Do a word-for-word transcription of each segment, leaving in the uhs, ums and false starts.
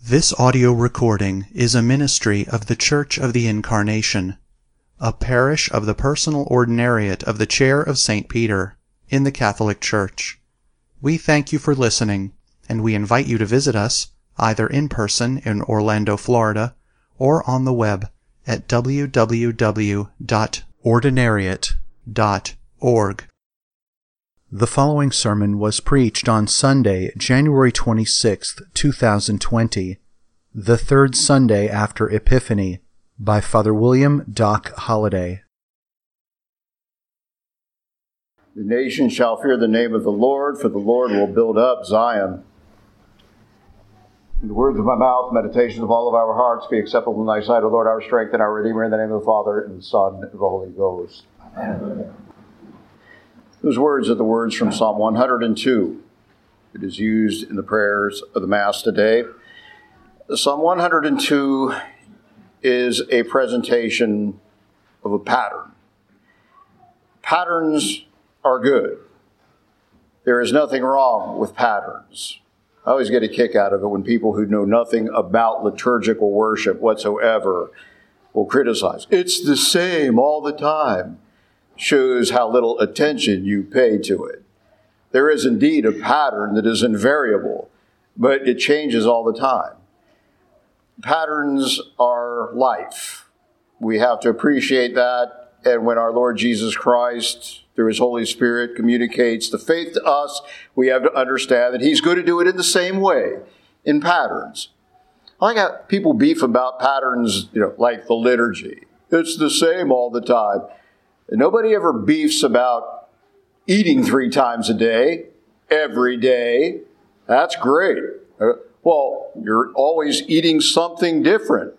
This audio recording is a ministry of the Church of the Incarnation, a parish of the Personal Ordinariate of the Chair of Saint Peter, in the Catholic Church. We thank you for listening, and we invite you to visit us, either in person in Orlando, Florida, or on the web at w w w dot ordinariate dot org. The following sermon was preached on Sunday, January twenty-sixth, two thousand twenty, the third Sunday after Epiphany, by Father William Doc Holliday. The nation shall fear the name of the Lord, for the Lord will build up Zion. In the words of my mouth, meditations of all of our hearts be acceptable in thy sight, O Lord, our strength and our Redeemer, in the name of the Father, and the Son, and the Holy Ghost. Amen. Those words are the words from Psalm one hundred two. It is used in the prayers of the Mass today. Psalm one hundred two is a presentation of a pattern. Patterns are good. There is nothing wrong with patterns. I always get a kick out of it when people who know nothing about liturgical worship whatsoever will criticize. It's the same all the time. Shows how little attention you pay to it. There is indeed a pattern that is invariable, but it changes all the time. Patterns are life. We have to appreciate that, and when our Lord Jesus Christ, through His Holy Spirit, communicates the faith to us, we have to understand that He's going to do it in the same way, in patterns. I got people beef about patterns, you know, like the liturgy. It's the same all the time. Nobody ever beefs about eating three times a day, every day. That's great. Uh, well, you're always eating something different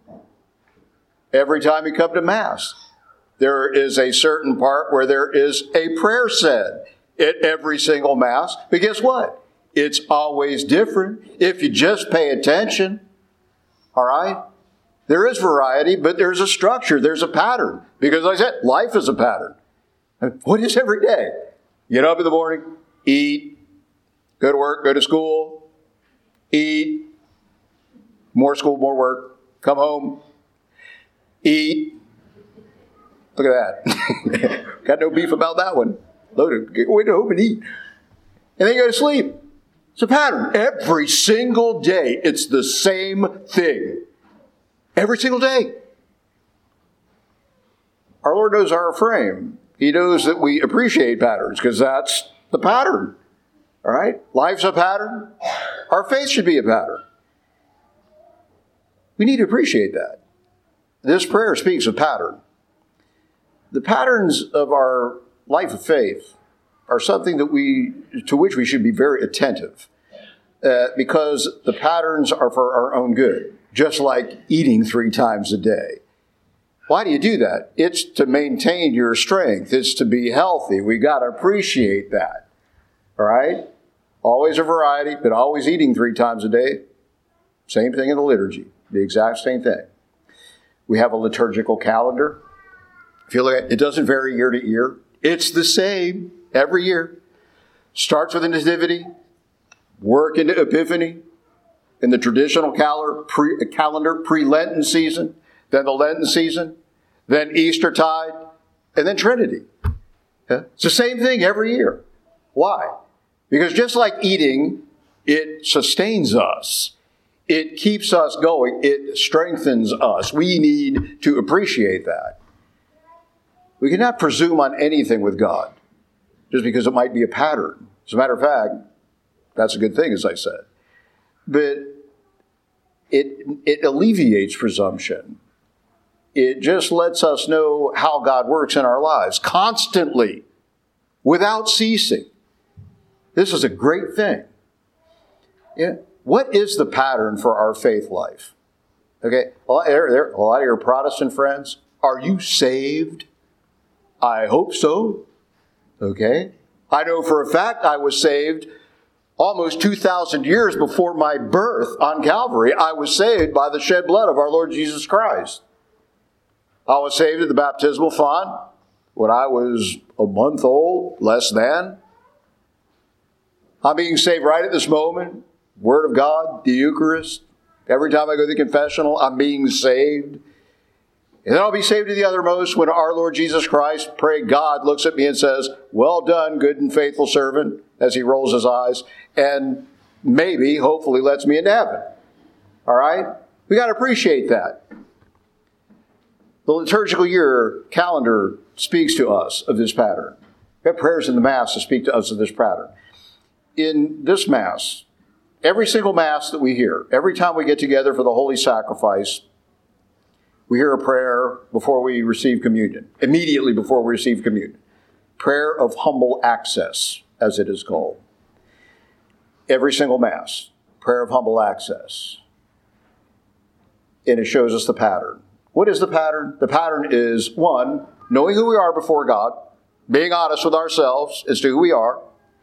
every time you come to Mass. There is a certain part where there is a prayer said at every single Mass. But guess what? It's always different if you just pay attention. All right? There is variety, but there's a structure, there's a pattern. Because like I said, life is a pattern. What is every day? Get up in the morning, eat, go to work, go to school, eat, more school, more work, come home, eat. Look at that. Got no beef about that one. Loaded. Get away to home and eat. And then you go to sleep. It's a pattern. Every single day, it's the same thing. Every single day. Our Lord knows our frame. He knows that we appreciate patterns because that's the pattern. All right? Life's a pattern. Our faith should be a pattern. We need to appreciate that. This prayer speaks of pattern. The patterns of our life of faith are something that we, to which we should be very attentive uh, because the patterns are for our own good. Just like eating three times a day. Why do you do that? It's to maintain your strength. It's to be healthy. We got to appreciate that. All right? Always a variety, but always eating three times a day. Same thing in the liturgy. The exact same thing. We have a liturgical calendar. If you look at it, it doesn't vary year to year. It's the same every year. Starts with the Nativity, work into Epiphany, in the traditional calendar, pre, calendar, pre-Lenten season, then the Lenten season, then Eastertide, and then Trinity. Yeah? It's the same thing every year. Why? Because just like eating, it sustains us. It keeps us going. It strengthens us. We need to appreciate that. We cannot presume on anything with God just because it might be a pattern. As a matter of fact, that's a good thing, as I said. But it, it alleviates presumption. It just lets us know how God works in our lives constantly, without ceasing. This is a great thing. Yeah. What is the pattern for our faith life? Okay, a lot, there, there, a lot of your Protestant friends, are you saved? I hope so. Okay. I know for a fact I was saved almost two thousand years before my birth on Calvary. I was saved by the shed blood of our Lord Jesus Christ. I was saved at the baptismal font when I was a month old, less than. I'm being saved right at this moment. Word of God, the Eucharist, Every time I go to the confessional, I'm being saved. And then I'll be saved to the uttermost when our Lord Jesus Christ, pray God, looks at me and says, well done, good and faithful servant, as he rolls his eyes, and maybe, hopefully, lets me into heaven. All right? We got to appreciate that. The liturgical year calendar speaks to us of this pattern. We have prayers in the Mass to speak to us of this pattern. In this Mass, every single Mass that we hear, every time we get together for the Holy Sacrifice, we hear a prayer before we receive communion, immediately before we receive communion. Prayer of humble access, as it is called. Every single Mass, prayer of humble access. And it shows us the pattern. What is the pattern? The pattern is, one, knowing who we are before God, being honest with ourselves as to who we are,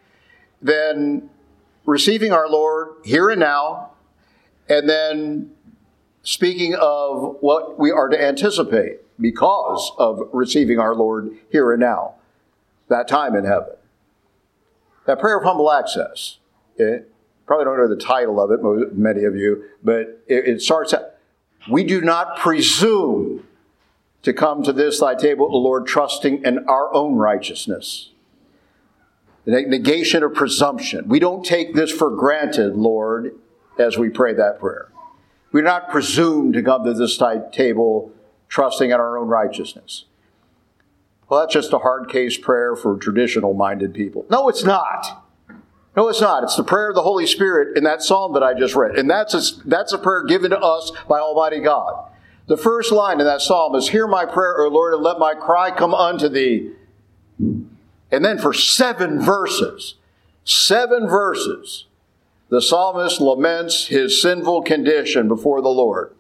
then receiving our Lord here and now, and then speaking of what we are to anticipate because of receiving our Lord here and now, that time in heaven. That prayer of humble access, okay? Probably don't know the title of it, many of you, but it, it starts out, we do not presume to come to this thy table, O Lord, trusting in our own righteousness. The negation of presumption. We don't take this for granted, Lord, as we pray that prayer. We do not presume to come to this table trusting in our own righteousness. Well, that's just a hard case prayer for traditional-minded people. No, it's not. No, it's not. It's the prayer of the Holy Spirit in that psalm that I just read. And that's a, that's a prayer given to us by Almighty God. The first line in that psalm is, hear my prayer, O Lord, and let my cry come unto thee. And then for seven verses, seven verses, the psalmist laments his sinful condition before the Lord.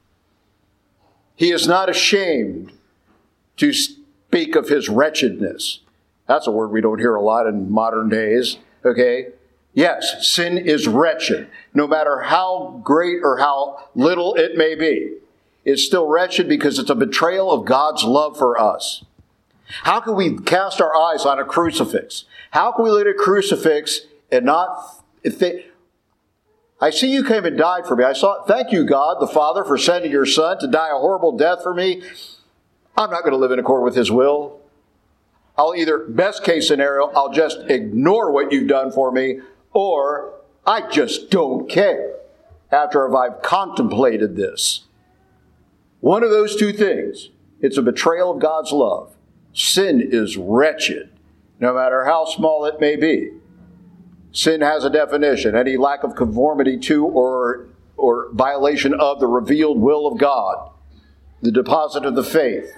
He is not ashamed to speak of his wretchedness. That's a word we don't hear a lot in modern days, okay? Yes, sin is wretched, no matter how great or how little it may be. It's still wretched because it's a betrayal of God's love for us. How can we cast our eyes on a crucifix? How can we look at a crucifix and not think, I see you came and died for me. I saw, thank you, God, the Father, for sending your Son to die a horrible death for me. I'm not going to live in accord with his will. I'll either, best case scenario, I'll just ignore what you've done for me, or I just don't care after I've contemplated this. One of those two things. It's a betrayal of God's love. Sin is wretched, no matter how small it may be. Sin has a definition, any lack of conformity to or, or violation of the revealed will of God, the deposit of the faith.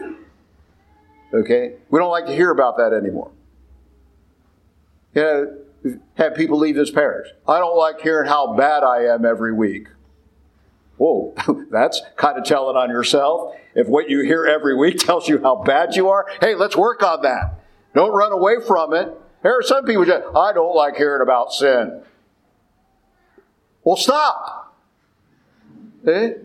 Okay? We don't like to hear about that anymore. You know, we've had people leave this parish. I don't like hearing how bad I am every week. Whoa, that's kind of telling on yourself. If what you hear every week tells you how bad you are, hey, let's work on that. Don't run away from it. There are some people who say, I don't like hearing about sin. Well, stop. Eh?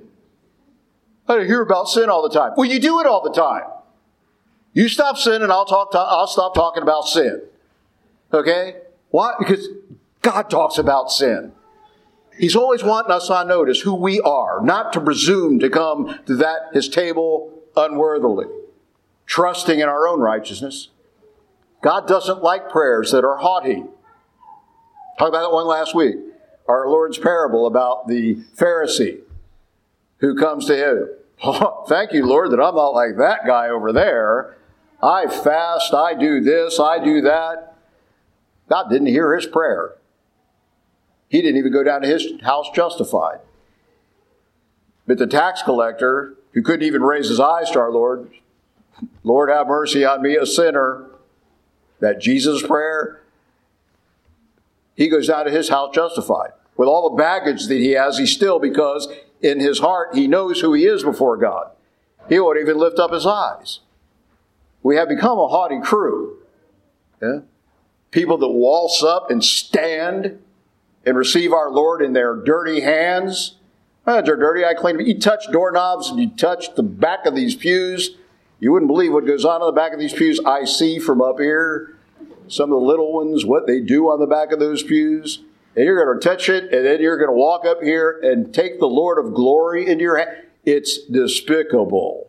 I don't hear about sin all the time. Well, you do it all the time. You stop sinning, I'll talk. To, I'll stop talking about sin. Okay? Why? Because God talks about sin. He's always wanting us on notice who we are, not to presume to come to that his table unworthily, trusting in our own righteousness. God doesn't like prayers that are haughty. Talked about that one last week. Our Lord's parable about the Pharisee who comes to him. Oh, thank you, Lord, that I'm not like that guy over there. I fast, I do this, I do that. God didn't hear his prayer. He didn't even go down to his house justified. But the tax collector, who couldn't even raise his eyes to our Lord, Lord, have mercy on me, a sinner. That Jesus prayer, he goes down to his house justified. With all the baggage that he has, he's still, because in his heart, he knows who he is before God. He won't even lift up his eyes. We have become a haughty crew. Yeah? People that waltz up and stand and receive our Lord in their dirty hands. Oh, they're dirty, I clean them. You touch doorknobs and you touch the back of these pews. You wouldn't believe what goes on in the back of these pews. I see from up here some of the little ones, what they do on the back of those pews. and you're going to touch it, and then you're going to walk up here and take the Lord of glory into your hand. It's despicable.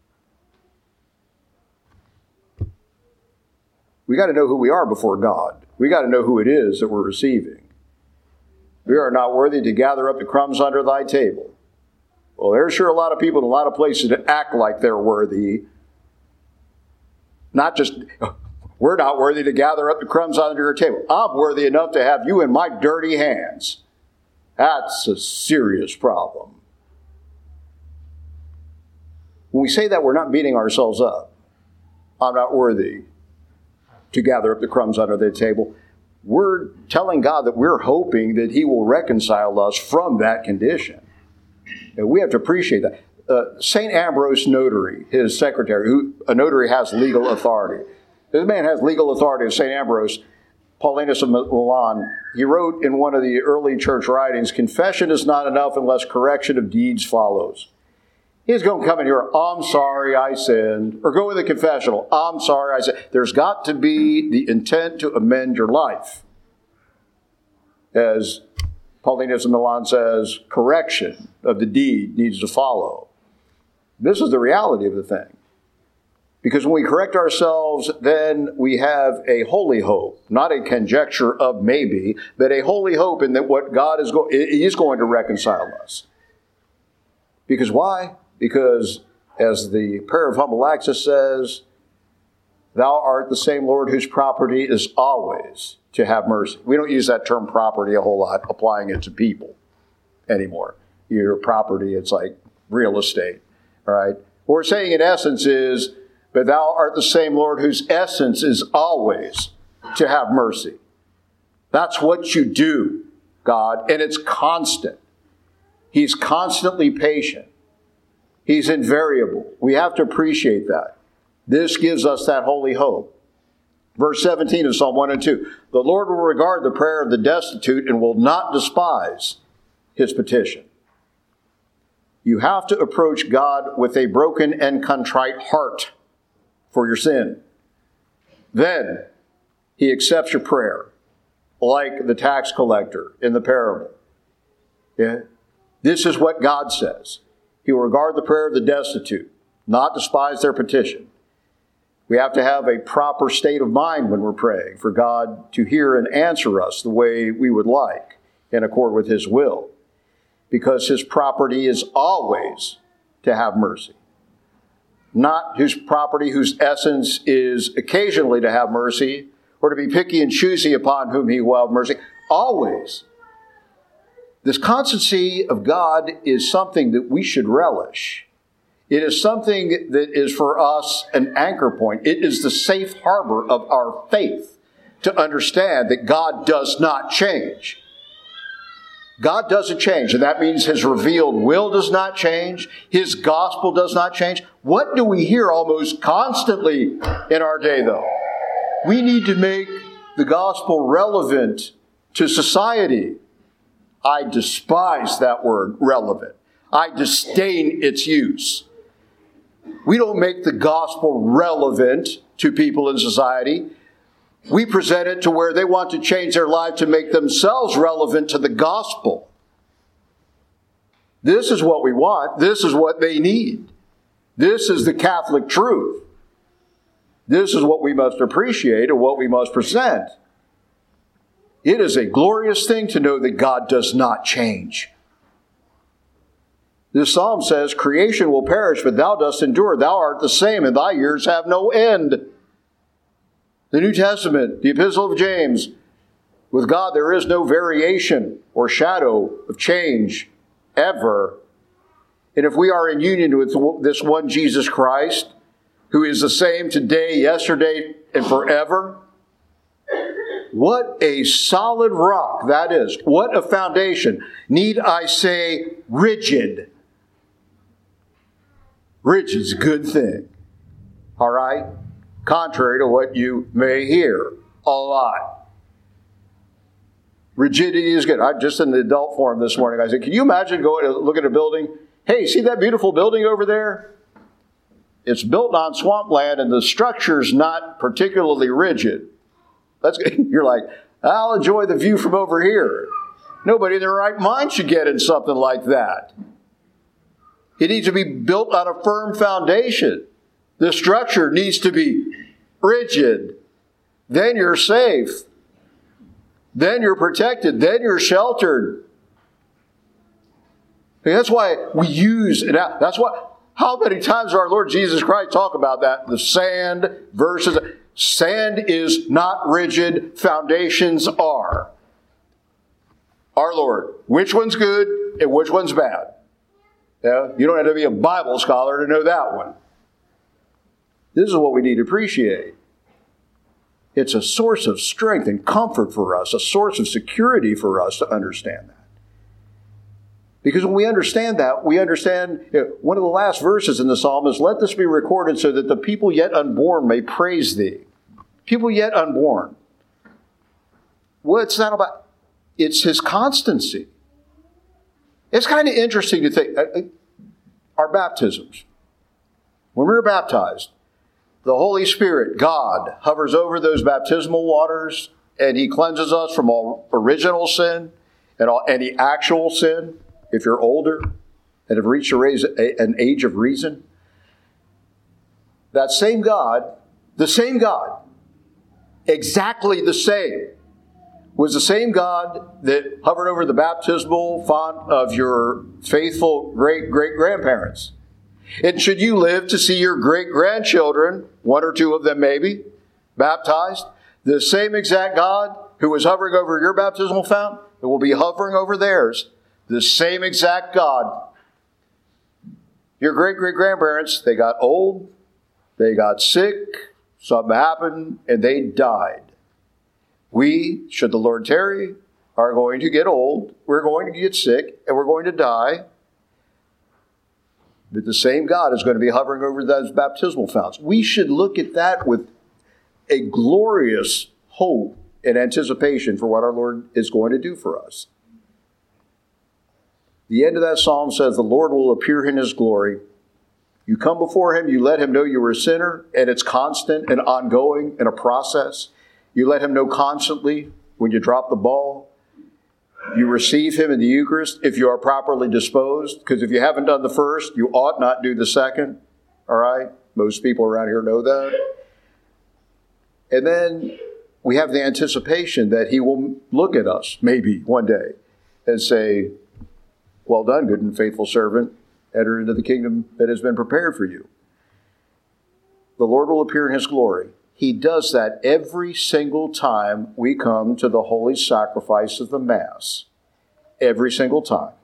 We got to know who we are before God. We got to know who it is that we're receiving. We are not worthy to gather up the crumbs under thy table. Well, there's sure a lot of people in a lot of places that act like they're worthy. Not just, we're not worthy to gather up the crumbs under your table. I'm worthy enough to have you in my dirty hands. That's a serious problem. When we say that, we're not beating ourselves up. I'm not worthy to gather up the crumbs under the table. We're telling God that we're hoping that He will reconcile us from that condition. And we have to appreciate that. Uh, Saint Ambrose Notary, his secretary, who a notary has legal authority. This man has legal authority of Saint Ambrose, Paulinus of Milan. He wrote in one of the early church writings, confession is not enough unless correction of deeds follows. He's going to come in here, I'm sorry I sinned, or go in the confessional, I'm sorry I sinned. There's got to be the intent to amend your life. As Paulinus of Milan says, correction of the deed needs to follow. This is the reality of the thing. Because when we correct ourselves, then we have a holy hope, not a conjecture of maybe, but a holy hope in that what God is going, He is going to reconcile us. Because why? Because, as the prayer of humble access says, thou art the same Lord whose property is always to have mercy. We don't use that term property a whole lot, applying it to people anymore. Your property, it's like real estate, all right? What we're saying in essence is, but thou art the same Lord whose essence is always to have mercy. That's what you do, God, and it's constant. He's constantly patient. He's invariable. We have to appreciate that. This gives us that holy hope. Verse seventeen of Psalm one and two. The Lord will regard the prayer of the destitute and will not despise his petition. You have to approach God with a broken and contrite heart for your sin. Then He accepts your prayer, like the tax collector in the parable. Yeah? This is what God says. He will regard the prayer of the destitute, not despise their petition. We have to have a proper state of mind when we're praying for God to hear and answer us the way we would like, in accord with His will, because His property is always to have mercy. Not His property whose essence is occasionally to have mercy, or to be picky and choosy upon whom He will have mercy. Always. This constancy of God is something that we should relish. It is something that is for us an anchor point. It is the safe harbor of our faith to understand that God does not change. God doesn't change, and that means His revealed will does not change. His gospel does not change. What do we hear almost constantly in our day, though? We need to make the gospel relevant to society. I despise that word, relevant. I disdain its use. We don't make the gospel relevant to people in society. We present it to where they want to change their life to make themselves relevant to the gospel. This is what we want. This is what they need. This is the Catholic truth. This is what we must appreciate and what we must present. It is a glorious thing to know that God does not change. This psalm says, creation will perish, but thou dost endure. Thou art the same, and thy years have no end. The New Testament, the Epistle of James, with God there is no variation or shadow of change ever. And if we are in union with this one Jesus Christ, who is the same today, yesterday, and forever, what a solid rock that is. What a foundation. Need I say rigid? Rigid's a good thing. All right? Contrary to what you may hear a lot. Rigidity is good. I just in the adult forum this morning, I said, can you imagine going to look at a building? Hey, see that beautiful building over there? It's built on swampland and the structure's not particularly rigid. That's, you're like, I'll enjoy the view from over here. Nobody in their right mind should get in something like that. It needs to be built on a firm foundation. The structure needs to be rigid. Then you're safe. Then you're protected. Then you're sheltered. And that's why we use it. That's why, how many times does our Lord Jesus Christ talk about that? The sand versus, sand is not rigid, foundations are. Our Lord, which one's good and which one's bad? Yeah, you don't have to be a Bible scholar to know that one. This is what we need to appreciate. It's a source of strength and comfort for us, a source of security for us to understand that. Because when we understand that, we understand, you know, one of the last verses in the Psalm is, let this be recorded so that the people yet unborn may praise thee. People yet unborn. What's that about? It's his constancy. It's kind of interesting to think, uh, our baptisms. When we're baptized, the Holy Spirit, God, hovers over those baptismal waters, and he cleanses us from all original sin and all, any actual sin. If you're older and have reached a raise, a, an age of reason, that same God, the same God, exactly the same, was the same God that hovered over the baptismal font of your faithful great-great-grandparents. And should you live to see your great-grandchildren, one or two of them maybe, baptized, the same exact God who was hovering over your baptismal fount, it will be hovering over theirs. The same exact God. Your great-great-grandparents, they got old, they got sick, something happened, and they died. We, should the Lord tarry, are going to get old, we're going to get sick, and we're going to die. But the same God is going to be hovering over those baptismal founts. We should look at that with a glorious hope and anticipation for what our Lord is going to do for us. The end of that psalm says, the Lord will appear in his glory. You come before him, you let him know you were a sinner, and it's constant and ongoing and a process. You let him know constantly when you drop the ball. You receive him in the Eucharist if you are properly disposed, because if you haven't done the first, you ought not do the second. All right? Most people around here know that. And then we have the anticipation that he will look at us, maybe one day, and say, well done, good and faithful servant. Enter into the kingdom that has been prepared for you. The Lord will appear in his glory. He does that every single time we come to the holy sacrifice of the Mass. Every single time.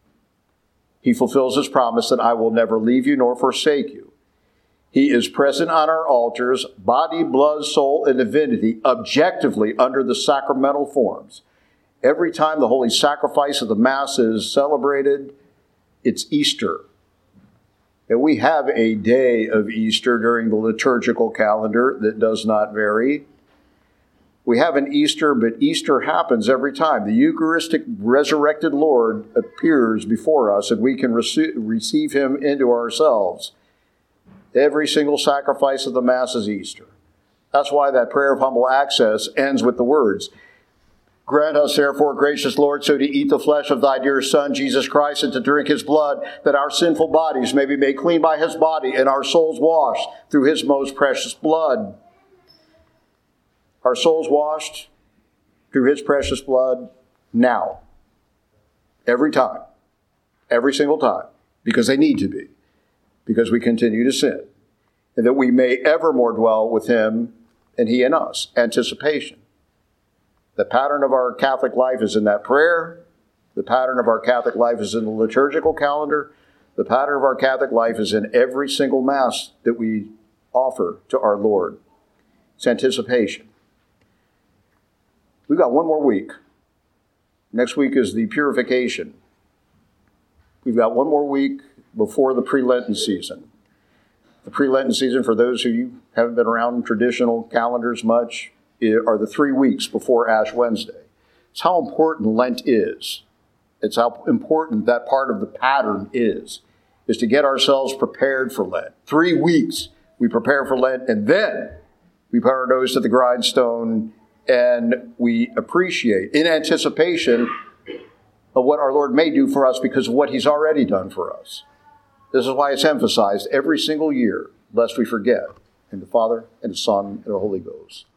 He fulfills his promise that I will never leave you nor forsake you. He is present on our altars, body, blood, soul, and divinity, objectively under the sacramental forms. Every time the holy sacrifice of the Mass is celebrated, it's Easter. And we have a day of Easter during the liturgical calendar that does not vary. We have an Easter, but Easter happens every time. The Eucharistic resurrected Lord appears before us, and we can rece- receive him into ourselves. Every single sacrifice of the Mass is Easter. That's why that prayer of humble access ends with the words, grant us, therefore, gracious Lord, so to eat the flesh of thy dear Son, Jesus Christ, and to drink his blood, that our sinful bodies may be made clean by his body, and our souls washed through his most precious blood. Our souls washed through his precious blood now. Every time. Every single time. Because they need to be. Because we continue to sin. And that we may evermore dwell with him and he in us. Anticipation. The pattern of our Catholic life is in that prayer. The pattern of our Catholic life is in the liturgical calendar. The pattern of our Catholic life is in every single Mass that we offer to our Lord. It's anticipation. We've got one more week. Next week is the purification. We've got one more week before the pre-Lenten season. The pre-Lenten season, for those of you who haven't been around traditional calendars much, are the three weeks before Ash Wednesday. It's how important Lent is. It's how important that part of the pattern is, is to get ourselves prepared for Lent. Three weeks we prepare for Lent, and then we put our nose to the grindstone and we appreciate, in anticipation, of what our Lord may do for us because of what he's already done for us. This is why it's emphasized every single year, lest we forget. In the Father, and the Son, and the Holy Ghost.